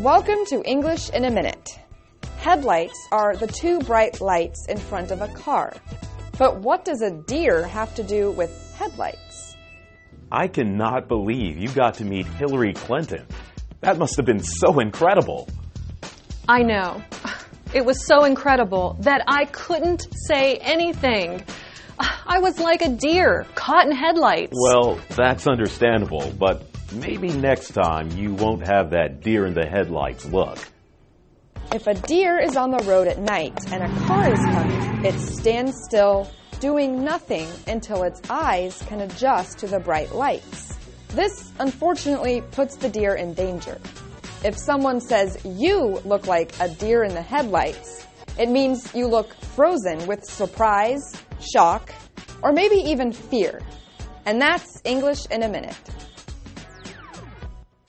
Welcome to English in a Minute. Headlights are the two bright lights in front of a car. But what does a deer have to do with headlights? I cannot believe you got to meet Hillary Clinton. That must have been so incredible. I know. It was so incredible that I couldn't say anything. I was like a deer caught in headlights. Well, that's understandable, but maybe next time you won't have that deer in the headlights look. If a deer is on the road at night and a car is coming, it stands still, doing nothing until its eyes can adjust to the bright lights. This, unfortunately, puts the deer in danger. If someone says you look like a deer in the headlights, it means you look frozen with surprise, shock, or maybe even fear. And that's English in a Minute.